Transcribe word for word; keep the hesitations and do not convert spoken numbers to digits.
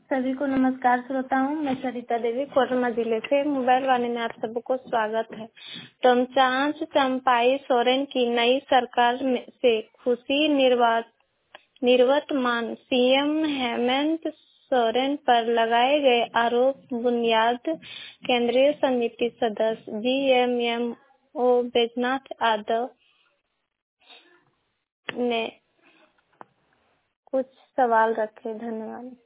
सभी को नमस्कार श्रोताओं, मैं सरिता देवी कोडरमा जिले से मोबाइल वाणी में आप सबको स्वागत है। टोमचांच चंपाई सोरेन की नई सरकार में से खुशी निर्वात निर्वतमान सीएम हेमंत सोरेन पर लगाए गए आरोप बुनियाद केंद्रीय समिति सदस्य जीएमएमओ बैजनाथ यादव ने कुछ सवाल रखे। धन्यवाद।